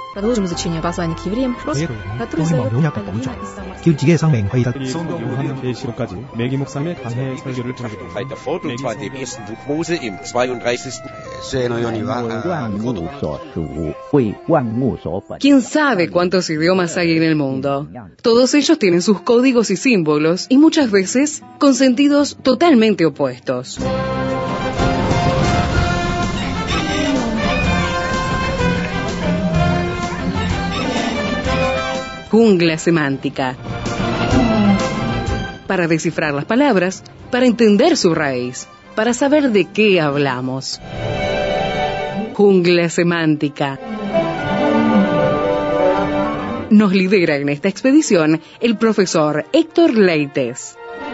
Продолжим изучение послания к евреям, который зовет Альбина из Самарского. 교직의 성맹회의다. 성경 요한 계시록까지 매기 목사님의 강해 설교를 들어주고 Bei der Foto zwar dem ersten Buch Mose im 32. ¿Quién sabe cuántos idiomas hay en el mundo? Todos ellos tienen sus códigos y símbolos, y muchas veces con sentidos totalmente opuestos. Jungla semántica. Para descifrar las palabras, para entender su raíz, para saber de qué hablamos. Jungla semántica. Nos lidera en esta expedición el profesor Héctor Leites.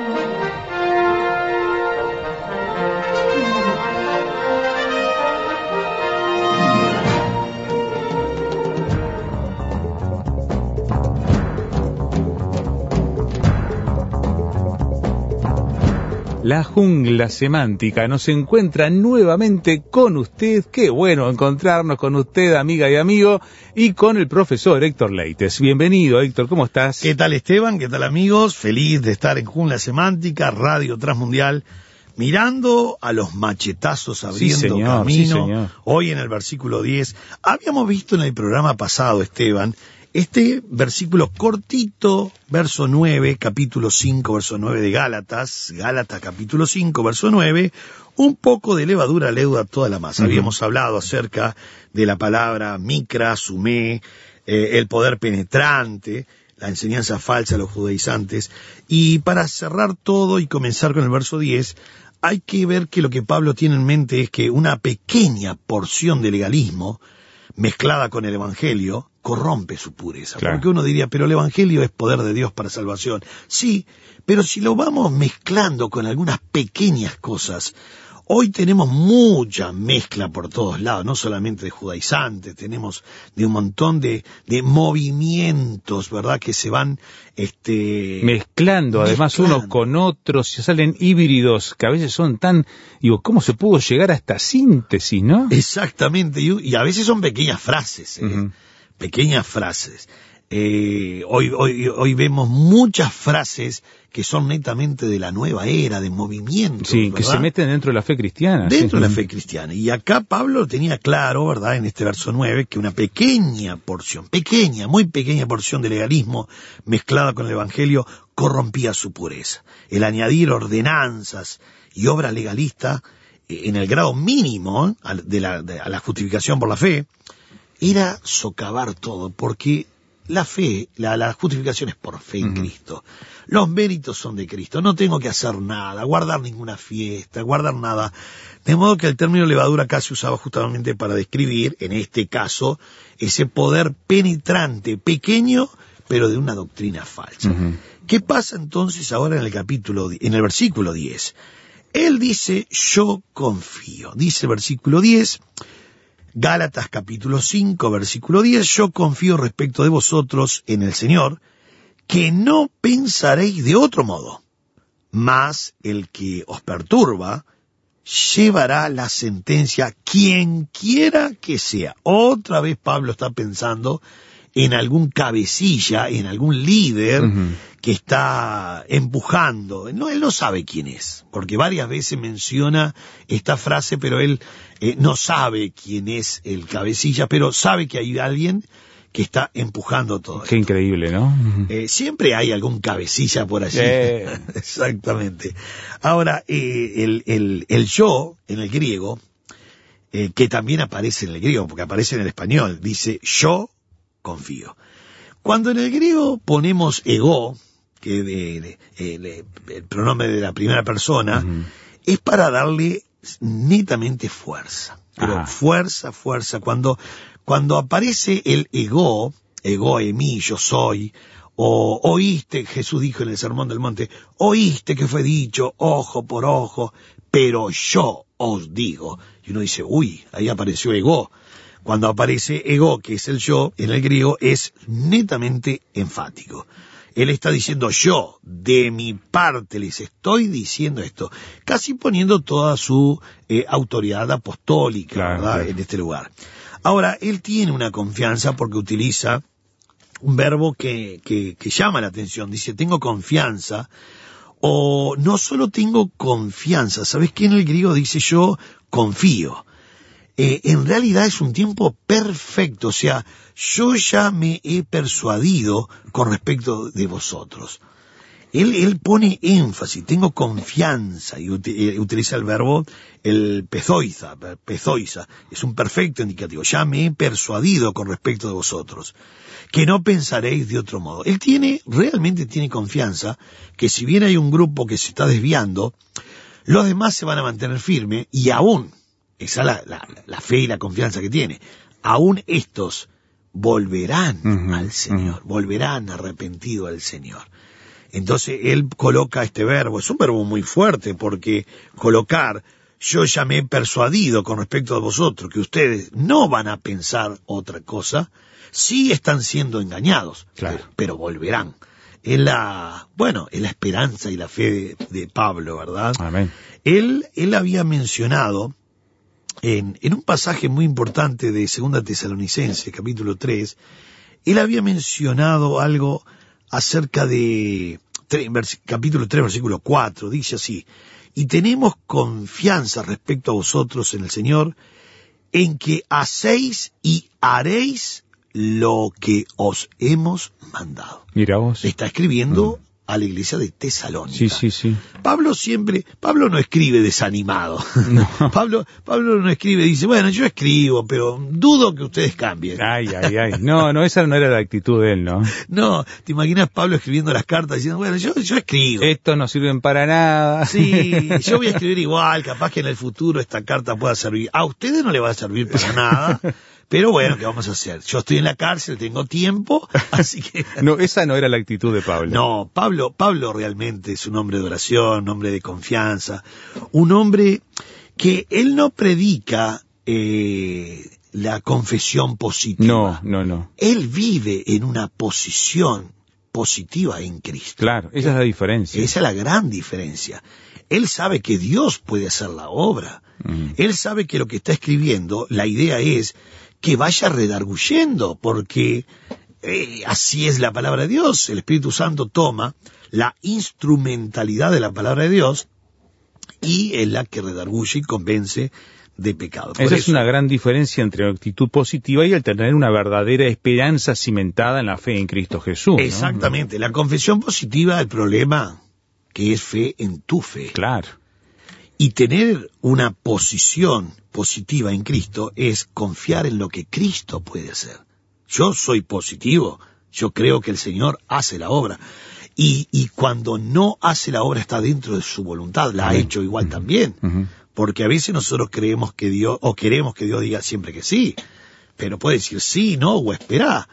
La jungla semántica nos encuentra nuevamente con usted. Qué bueno encontrarnos con usted, amiga y amigo, y con el profesor Héctor Leites. Bienvenido, Héctor, ¿cómo estás? ¿Qué tal, Esteban? ¿Qué tal, amigos? Feliz de estar en Jungla Semántica, Radio Transmundial, mirando a los machetazos abriendo camino. Sí, hoy en el versículo 10. Habíamos visto en el programa pasado, Esteban, este versículo cortito, verso 9, capítulo 5, verso 9 de Gálatas, capítulo 5, verso 9, un poco de levadura leuda toda la masa. Habíamos hablado acerca de la palabra micra, sumé, el poder penetrante, la enseñanza falsa a los judaizantes, y para cerrar todo y comenzar con el verso 10, hay que ver que lo que Pablo tiene en mente es que una pequeña porción de legalismo, mezclada con el Evangelio, corrompe su pureza. Claro. Porque uno diría, pero el Evangelio es poder de Dios para salvación. Sí, pero si lo vamos mezclando con algunas pequeñas cosas, hoy tenemos mucha mezcla por todos lados, no solamente de judaizantes, tenemos de un montón de movimientos, ¿verdad?, que se van mezclando, además unos con otros, se salen híbridos que a veces son tan, digo, ¿cómo se pudo llegar a esta síntesis, no? Exactamente, y a veces son pequeñas frases, pequeñas frases. Hoy vemos muchas frases que son netamente de la nueva era, de movimiento. Sí, ¿verdad? Que se meten dentro de la fe cristiana. Dentro de la fe cristiana. Y acá Pablo tenía claro, ¿verdad?, en este verso 9, que una pequeña porción, muy pequeña porción de legalismo mezclada con el Evangelio corrompía su pureza. El añadir ordenanzas y obras legalistas en el grado mínimo a la justificación por la fe era socavar todo, porque la fe, la justificación es por fe en Cristo. Los méritos son de Cristo. No tengo que hacer nada, guardar ninguna fiesta, guardar nada. De modo que el término levadura acá se usaba justamente para describir, en este caso, ese poder penetrante, pequeño, pero de una doctrina falsa. ¿Qué pasa entonces ahora en el versículo 10? Él dice, yo confío. Dice el versículo 10... Gálatas capítulo 5, versículo 10, yo confío respecto de vosotros en el Señor, que no pensaréis de otro modo, mas el que os perturba llevará la sentencia, quien quiera que sea. Otra vez Pablo está pensando en algún cabecilla, en algún líder que está empujando. No, él no sabe quién es, porque varias veces menciona esta frase, pero él no sabe quién es el cabecilla, pero sabe que hay alguien que está empujando todo esto. Qué increíble, ¿no? Siempre hay algún cabecilla por allí. Exactamente. Ahora, el yo, en el griego, que también aparece en el griego, porque aparece en el español, dice yo confío. Cuando en el griego ponemos ego, que el pronombre de la primera persona, es para darle netamente fuerza. Pero fuerza. Cuando aparece el ego emí, yo soy, o oíste, Jesús dijo en el Sermón del Monte, oíste que fue dicho ojo por ojo, pero yo os digo. Y uno dice, uy, ahí apareció ego. Cuando aparece ego, que es el yo, en el griego, es netamente enfático. Él está diciendo, yo, de mi parte, les estoy diciendo esto, casi poniendo toda su autoridad apostólica, claro, ¿verdad? Claro. En este lugar. Ahora, él tiene una confianza porque utiliza un verbo que llama la atención. Dice, tengo confianza, o no solo tengo confianza, ¿sabes qué? En el griego dice yo confío. En realidad es un tiempo perfecto, o sea, yo ya me he persuadido con respecto de vosotros. Él pone énfasis, tengo confianza, y utiliza el verbo, el pezoiza, es un perfecto indicativo, ya me he persuadido con respecto de vosotros, que no pensaréis de otro modo. Él realmente tiene confianza, que si bien hay un grupo que se está desviando, los demás se van a mantener firmes, y aún, esa es la fe y la confianza que tiene, aún estos volverán al Señor, volverán arrepentidos al Señor. Entonces él coloca este verbo, es un verbo muy fuerte, porque colocar, yo ya me he persuadido con respecto a vosotros, que ustedes no van a pensar otra cosa, sí están siendo engañados, claro, pero volverán. Es la esperanza y la fe de Pablo, ¿verdad? Amén. Él había mencionado, en un pasaje muy importante de 2 Tesalonicenses, capítulo 3, él había mencionado algo acerca de capítulo 3, versículo 4, dice así, y tenemos confianza respecto a vosotros en el Señor, en que hacéis y haréis lo que os hemos mandado. Mira vos. Le está escribiendo a la iglesia de Tesalónica. Sí. Pablo no escribe desanimado. No. Pablo no escribe, dice, bueno, yo escribo, pero dudo que ustedes cambien. Ay. No, esa no era la actitud de él, ¿no? No, ¿te imaginas Pablo escribiendo las cartas diciendo, bueno, yo escribo? Estos no sirven para nada. Sí, yo voy a escribir igual, capaz que en el futuro esta carta pueda servir. A ustedes no le va a servir para nada. Pero bueno, ¿qué vamos a hacer? Yo estoy en la cárcel, tengo tiempo, así que... No, esa no era la actitud de Pablo. No, Pablo realmente es un hombre de oración, un hombre de confianza, un hombre que él no predica la confesión positiva. No. Él vive en una posición positiva en Cristo. Claro, esa es la diferencia. Esa es la gran diferencia. Él sabe que Dios puede hacer la obra. Él sabe que lo que está escribiendo, la idea es que vaya redarguyendo, porque así es la palabra de Dios. El Espíritu Santo toma la instrumentalidad de la palabra de Dios y es la que redarguye y convence de pecado. Esa es una gran diferencia entre la actitud positiva y el tener una verdadera esperanza cimentada en la fe en Cristo Jesús. Exactamente. La confesión positiva, el problema que es fe en tu fe. Claro. Y tener una posición positiva en Cristo es confiar en lo que Cristo puede hacer. Yo soy positivo, yo creo que el Señor hace la obra. Y cuando no hace la obra está dentro de su voluntad, la ha hecho igual también. Porque a veces nosotros creemos que Dios, o queremos que Dios diga siempre que sí, pero puede decir sí, no, o esperá.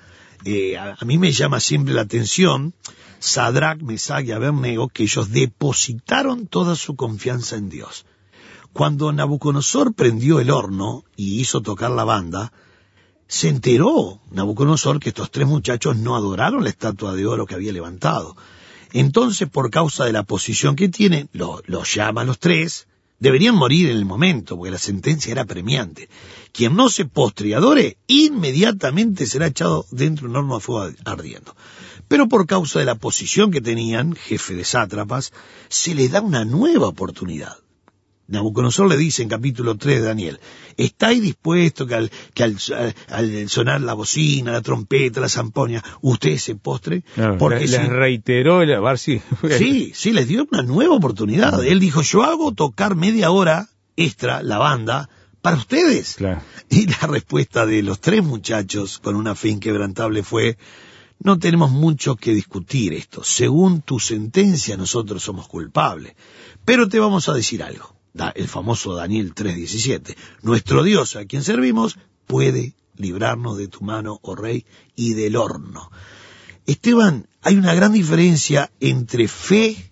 A mí me llama siempre la atención Sadrach, Mesach y Abednego, que ellos depositaron toda su confianza en Dios. Cuando Nabucodonosor prendió el horno y hizo tocar la banda, se enteró Nabucodonosor que estos 3 muchachos no adoraron la estatua de oro que había levantado. Entonces, por causa de la posición que tienen, los llama a los 3, deberían morir en el momento, porque la sentencia era premiante. Quien no se postre y adore, inmediatamente será echado dentro de un horno a fuego ardiendo. Pero por causa de la posición que tenían, jefe de sátrapas, se les da una nueva oportunidad. Nabucodonosor le dice en capítulo 3 de Daniel, ¿estáis dispuestos que al sonar la bocina, la trompeta, la zampoña, ustedes se postren? Claro, porque les reiteró a ver si... Sí, les dio una nueva oportunidad. Él dijo, yo hago tocar media hora extra la banda para ustedes. Claro. Y la respuesta de los 3 muchachos con una fe inquebrantable fue, no tenemos mucho que discutir esto. Según tu sentencia nosotros somos culpables. Pero te vamos a decir algo. El famoso Daniel 3:17. Nuestro Dios, a quien servimos, puede librarnos de tu mano, oh rey, y del horno. Esteban, hay una gran diferencia entre fe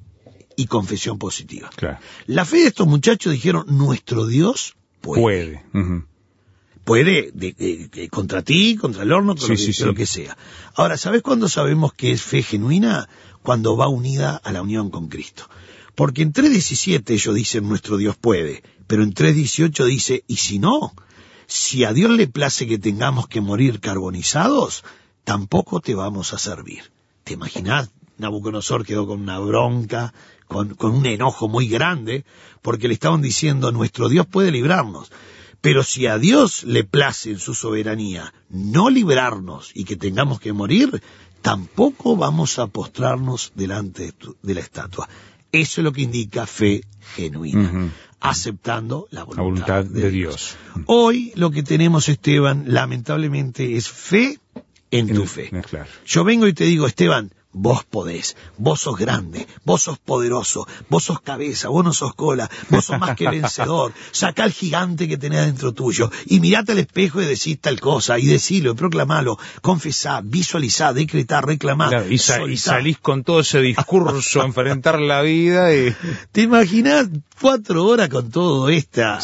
y confesión positiva. Claro. La fe de estos muchachos dijeron, nuestro Dios puede. puede contra ti, contra el horno, lo que sea. Ahora, ¿sabes cuándo sabemos que es fe genuina? Cuando va unida a la unión con Cristo. Porque en 3.17 ellos dicen nuestro Dios puede, pero en 3.18 dice, y si no, si a Dios le place que tengamos que morir carbonizados, tampoco te vamos a servir. ¿Te imaginás? Nabucodonosor quedó con una bronca, con un enojo muy grande, porque le estaban diciendo, nuestro Dios puede librarnos, pero si a Dios le place en su soberanía no librarnos y que tengamos que morir, tampoco vamos a postrarnos delante de la estatua. Eso es lo que indica fe genuina, aceptando la voluntad de Dios. Hoy lo que tenemos, Esteban, lamentablemente es fe en tu fe. Claro. Yo vengo y te digo, Esteban, vos podés, vos sos grande, vos sos poderoso, vos sos cabeza, vos no sos cola, vos sos más que vencedor, sacá al gigante que tenés dentro tuyo y mirate al espejo y decís tal cosa, y decilo, y proclamalo, confesá, visualizá, decretá, reclamá. Claro, y salís con todo ese discurso a enfrentar la vida y... ¿Te imaginás 4 horas con todo esta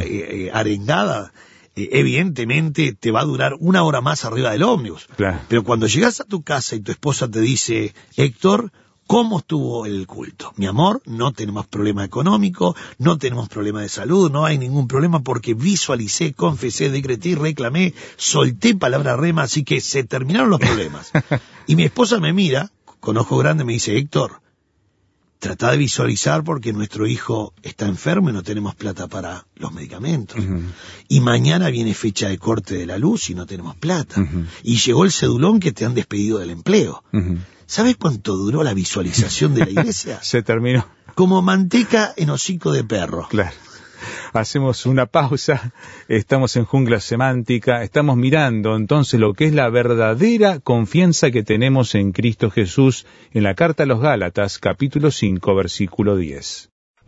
arengada? Evidentemente te va a durar 1 hora más arriba del ómnibus. Claro. Pero cuando llegas a tu casa y tu esposa te dice, Héctor, ¿cómo estuvo el culto? Mi amor, no tenemos problema económico, no tenemos problema de salud, no hay ningún problema porque visualicé, confesé, decreté, reclamé, solté palabra rema, así que se terminaron los problemas. Y mi esposa me mira, con ojos grandes, me dice, Héctor, trata de visualizar porque nuestro hijo está enfermo y no tenemos plata para los medicamentos. Y mañana viene fecha de corte de la luz y no tenemos plata. Y llegó el cedulón que te han despedido del empleo. ¿Sabes cuánto duró la visualización de la iglesia? Se terminó. Como manteca en hocico de perro. Claro. Hacemos una pausa, estamos en Jungla Semántica, estamos mirando entonces lo que es la verdadera confianza que tenemos en Cristo Jesús en la carta a los Gálatas, capítulo 5, versículo 10.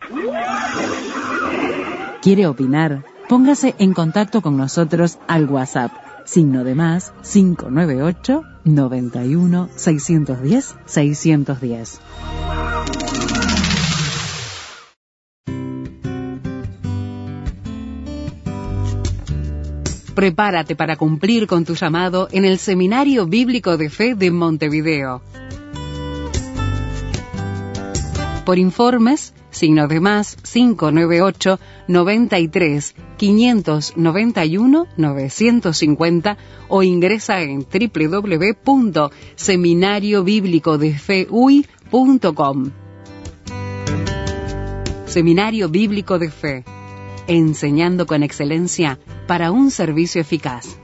¿Quiere opinar? Póngase en contacto con nosotros al WhatsApp, +, 598 91 610 610. Prepárate para cumplir con tu llamado en el Seminario Bíblico de Fe de Montevideo. Por informes, +, 598 93 591 950 o ingresa en www.seminariobiblicodefeuy.com. Seminario Bíblico de Fe, enseñando con excelencia para un servicio eficaz.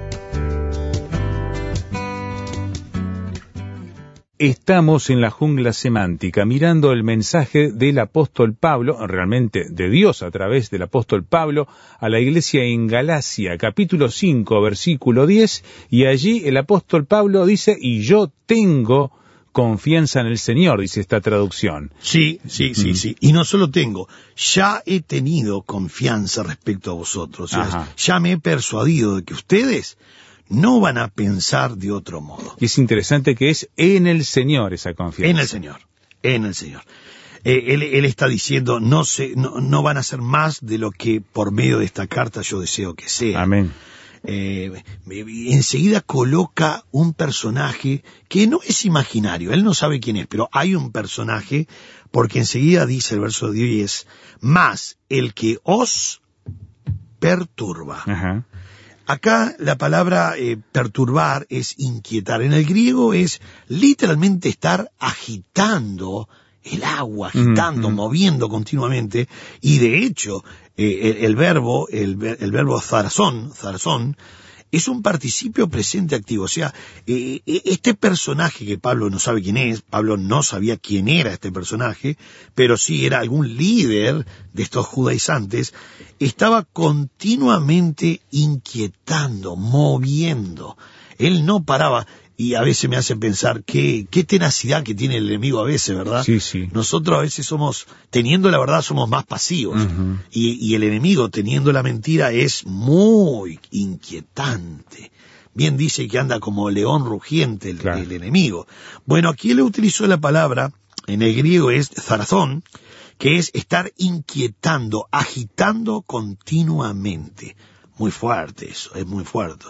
Estamos en la jungla semántica, mirando el mensaje del apóstol Pablo, realmente de Dios a través del apóstol Pablo, a la iglesia en Galacia, capítulo 5, versículo 10, y allí el apóstol Pablo dice, y yo tengo confianza en el Señor, dice esta traducción. Sí. Y no solo tengo, ya he tenido confianza respecto a vosotros. O sea, ya me he persuadido de que ustedes no van a pensar de otro modo. Y es interesante que es en el Señor esa confianza. En el Señor. Él está diciendo, no van a ser más de lo que por medio de esta carta yo deseo que sea. Amén. Enseguida coloca un personaje que no es imaginario, él no sabe quién es, pero hay un personaje, porque enseguida dice el verso 10, más el que os perturba. Acá la palabra perturbar es inquietar. En el griego es literalmente estar agitando el agua, moviendo continuamente, y de hecho el verbo zarazón, es un participio presente activo. O sea, este personaje que Pablo no sabe quién es, Pablo no sabía quién era este personaje, pero sí era algún líder de estos judaizantes, estaba continuamente inquietando, moviendo. Él no paraba. Y a veces me hace pensar qué tenacidad que tiene el enemigo a veces, ¿verdad? Sí. Nosotros a veces teniendo la verdad, somos más pasivos. Y el enemigo, teniendo la mentira, es muy inquietante. Bien dice que anda como león rugiente el enemigo. Bueno, aquí él utilizó la palabra, en el griego es zarazón, que es estar inquietando, agitando continuamente, muy fuerte eso, es muy fuerte.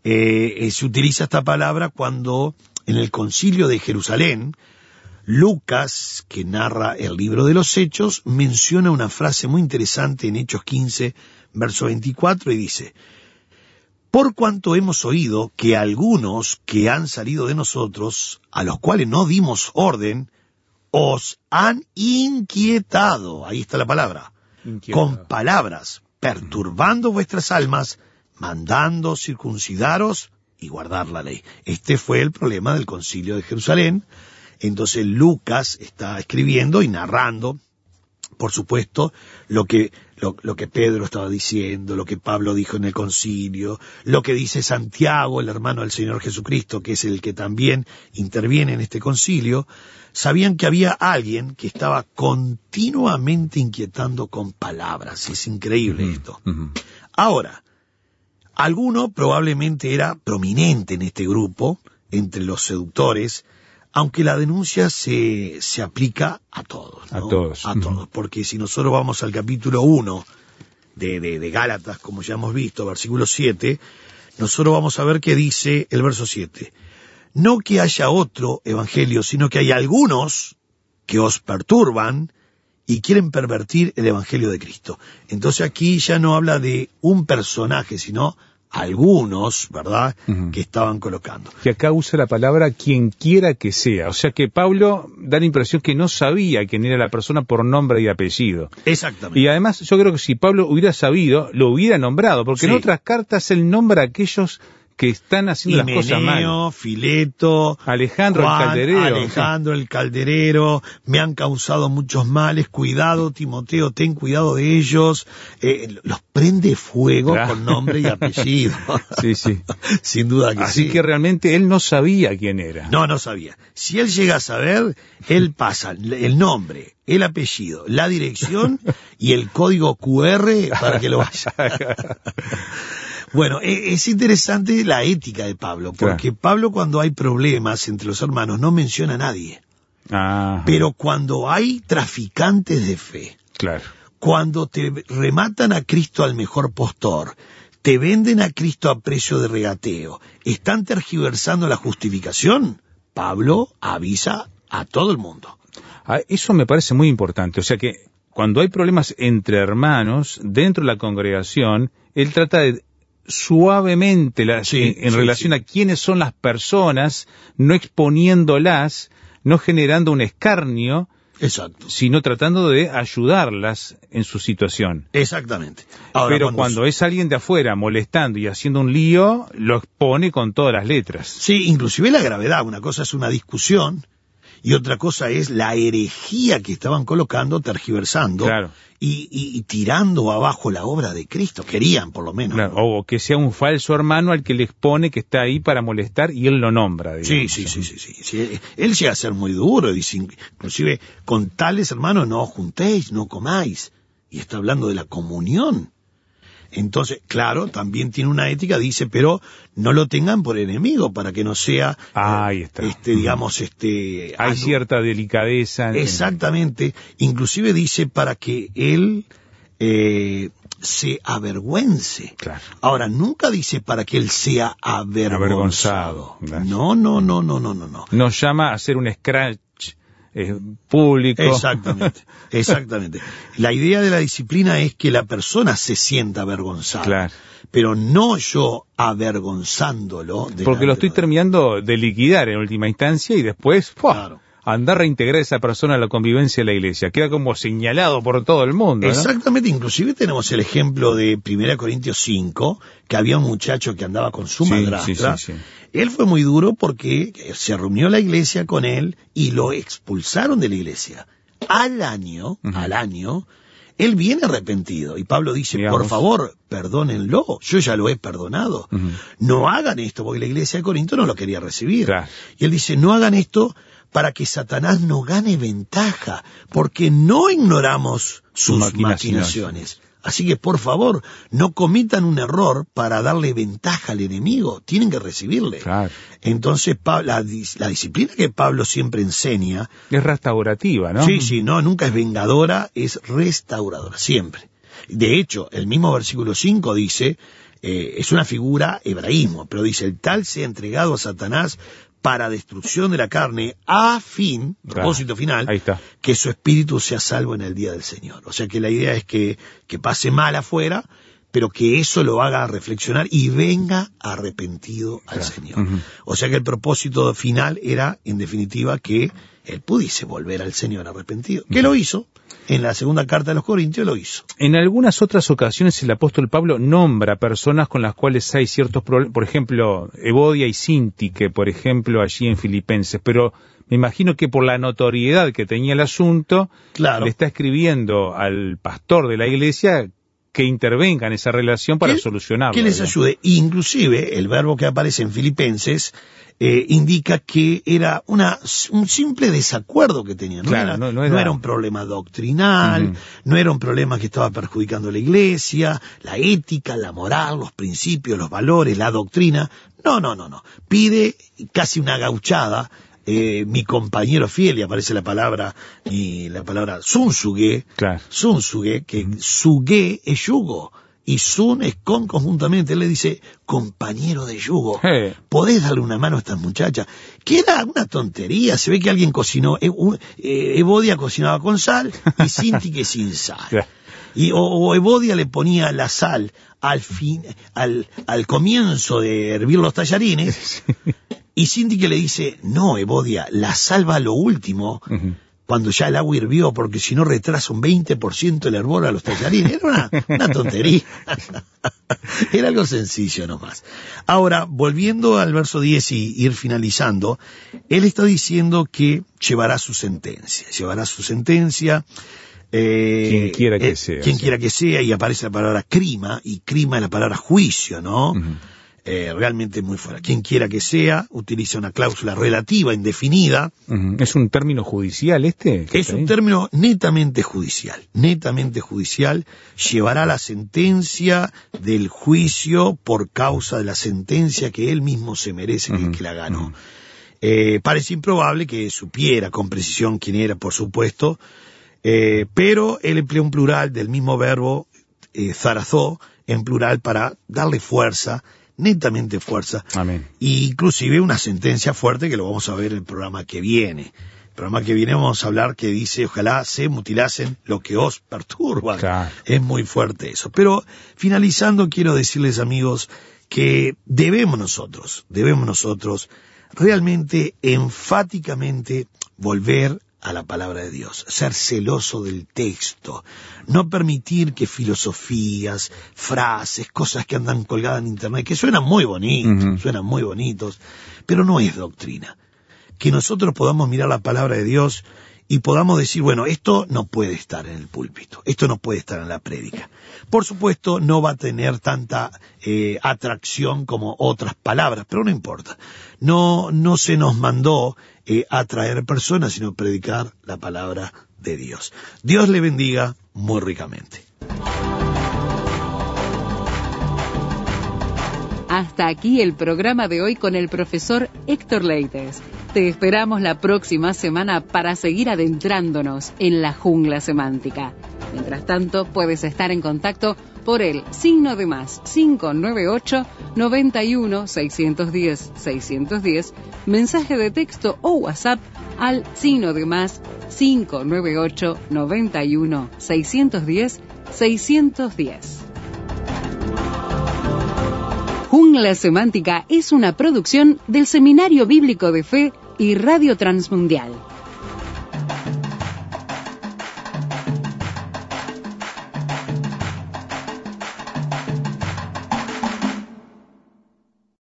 Se utiliza esta palabra cuando en el concilio de Jerusalén, Lucas, que narra el libro de los Hechos, menciona una frase muy interesante en Hechos 15, verso 24, y dice: por cuanto hemos oído que algunos que han salido de nosotros, a los cuales no dimos orden, os han inquietado, ahí está la palabra, con palabras, perturbando vuestras almas, mandando circuncidaros y guardar la ley. Este fue el problema del concilio de Jerusalén. Entonces Lucas está escribiendo y narrando, por supuesto, lo que Pedro estaba diciendo, lo que Pablo dijo en el concilio, lo que dice Santiago, el hermano del Señor Jesucristo, que es el que también interviene en este concilio. Sabían que había alguien que estaba continuamente inquietando con palabras. Es increíble esto. Ahora, alguno probablemente era prominente en este grupo, entre los seductores, aunque la denuncia se aplica a todos, ¿no? A todos, porque si nosotros vamos al capítulo 1 de Gálatas, como ya hemos visto, versículo 7, nosotros vamos a ver que dice el verso 7, no que haya otro evangelio, sino que hay algunos que os perturban y quieren pervertir el evangelio de Cristo. Entonces aquí ya no habla de un personaje, sino algunos, ¿verdad?, que estaban colocando. Que acá usa la palabra quien quiera que sea. O sea que Pablo da la impresión que no sabía quién era la persona por nombre y apellido. Exactamente. Y además yo creo que si Pablo hubiera sabido, lo hubiera nombrado, porque en otras cartas él nombra a aquellos que están haciendo las cosas mal. Fileto, Alejandro Juan, el calderero. Alejandro el calderero, me han causado muchos males, cuidado Timoteo, ten cuidado de ellos, los prende fuego con nombre y apellido. Sí. Sin duda que Así sí. que realmente él no sabía quién era. No sabía. Si él llega a saber, él pasa el nombre, el apellido, la dirección y el código QR para que lo vaya. Bueno, es interesante la ética de Pablo, porque Pablo cuando hay problemas entre los hermanos no menciona a nadie. Pero cuando hay traficantes de fe, cuando te rematan a Cristo al mejor postor, te venden a Cristo a precio de regateo, están tergiversando la justificación, Pablo avisa a todo el mundo. Eso me parece muy importante, o sea que cuando hay problemas entre hermanos dentro de la congregación, él trata de suavemente en relación a quiénes son las personas, no exponiéndolas, no generando un escarnio, sino tratando de ayudarlas en su situación. Exactamente. Ahora, pero cuando es alguien de afuera molestando y haciendo un lío, lo expone con todas las letras. Sí, inclusive la gravedad. Una cosa es una discusión y otra cosa es la herejía que estaban colocando, tergiversando y tirando abajo la obra de Cristo. Querían, por lo menos. ¿No? O que sea un falso hermano al que le expone que está ahí para molestar y él lo nombra. Digamos. Sí. Él llega a ser muy duro. Dice, inclusive, con tales hermanos no os juntéis, no comáis. Y está hablando de la comunión. Entonces, claro, también tiene una ética, dice, pero no lo tengan por enemigo para que no sea, ahí está. Hay cierta delicadeza. Exactamente. Inclusive dice para que él se avergüence. Ahora, nunca dice para que él sea avergonzado. No. Nos llama a hacer un scratch público. Exactamente. La idea de la disciplina es que la persona se sienta avergonzada, pero no yo avergonzándolo. Porque lo estoy terminando de liquidar en última instancia y después andar a reintegrar a esa persona a la convivencia de la iglesia. Queda como señalado por todo el mundo, ¿no? Exactamente. Inclusive tenemos el ejemplo de 1 Corintios 5, que había un muchacho que andaba con su madrastra. Él fue muy duro porque se reunió la iglesia con él y lo expulsaron de la iglesia. Al año, él viene arrepentido. Y Pablo dice, por favor, perdónenlo, yo ya lo he perdonado. No hagan esto, porque la iglesia de Corinto no lo quería recibir. Y él dice, no hagan esto para que Satanás no gane ventaja, porque no ignoramos sus maquinaciones. Así que, por favor, no cometan un error para darle ventaja al enemigo. Tienen que recibirle. Entonces, la disciplina que Pablo siempre enseña es restaurativa, ¿no? Nunca es vengadora, es restauradora, siempre. De hecho, el mismo versículo 5 dice, es una figura hebraísmo, pero dice, el tal sea entregado a Satanás para destrucción de la carne, a fin, propósito final, que su espíritu sea salvo en el día del Señor. O sea que la idea es que pase mal afuera, pero que eso lo haga reflexionar y venga arrepentido al Señor. O sea que el propósito final era, en definitiva, que él pudiese volver al Señor arrepentido. ¿Qué lo hizo? En la segunda carta de los Corintios lo hizo. En algunas otras ocasiones el apóstol Pablo nombra personas con las cuales hay ciertos problemas, por ejemplo, Evodia y Síntique, por ejemplo, allí en Filipenses, pero me imagino que por la notoriedad que tenía el asunto, le está escribiendo al pastor de la iglesia que intervenga en esa relación para solucionarlo. Que les ayude. Inclusive, el verbo que aparece en Filipenses indica que era un simple desacuerdo que tenían. No era un problema doctrinal, no era un problema que estaba perjudicando a la iglesia, la ética, la moral, los principios, los valores, la doctrina. No. Pide casi una gauchada. Mi compañero fiel, y aparece la palabra sunsuge, que suge es yugo, y sun es con conjuntamente. Él le dice, compañero de yugo, ¿podés darle una mano a estas muchachas? Que era una tontería, se ve que alguien cocinó, Evodia cocinaba con sal, y Síntique sin sal. O Evodia le ponía la sal al comienzo de hervir los tallarines, y Síntique le dice, no, Evodia, la sal va a lo último, cuando ya el agua hirvió, porque si no retrasa un 20% el hervor a los tallarines. Era una tontería. Era algo sencillo nomás. Ahora, volviendo al verso 10 y ir finalizando, él está diciendo que llevará su sentencia. Quien quiera que sea, y aparece la palabra crima, y crima es la palabra juicio, ¿no? Realmente muy fuera. Quien quiera que sea, utiliza una cláusula relativa, indefinida. ¿Es un término judicial este? Es un término netamente judicial, llevará la sentencia del juicio por causa de la sentencia que él mismo se merece, que la ganó. Parece improbable que supiera con precisión quién era, por supuesto, pero él emplea un plural del mismo verbo, zarazó, en plural para darle fuerza, netamente fuerza. Amén. E inclusive una sentencia fuerte que lo vamos a ver en el programa que viene. El programa que viene vamos a hablar que dice, ojalá se mutilasen lo que os perturba. Claro. Es muy fuerte eso. Pero finalizando quiero decirles, amigos, que debemos nosotros realmente enfáticamente volver a la palabra de Dios, ser celoso del texto, no permitir que filosofías, frases, cosas que andan colgadas en internet, que suenan muy bonitos, pero no es doctrina. Que nosotros podamos mirar la palabra de Dios y podamos decir, bueno, esto no puede estar en el púlpito, esto no puede estar en la prédica. Por supuesto, no va a tener tanta atracción como otras palabras, pero no importa. No se nos mandó atraer personas, sino predicar la palabra de Dios. Dios le bendiga muy ricamente. Hasta aquí el programa de hoy con el profesor Héctor Leites. Te esperamos la próxima semana para seguir adentrándonos en la jungla semántica. Mientras tanto, puedes estar en contacto por el signo de más 598 91 610 610, mensaje de texto o WhatsApp al signo de más 598 91 610 610. Jungla Semántica es una producción del Seminario Bíblico de Fe y Radio Transmundial.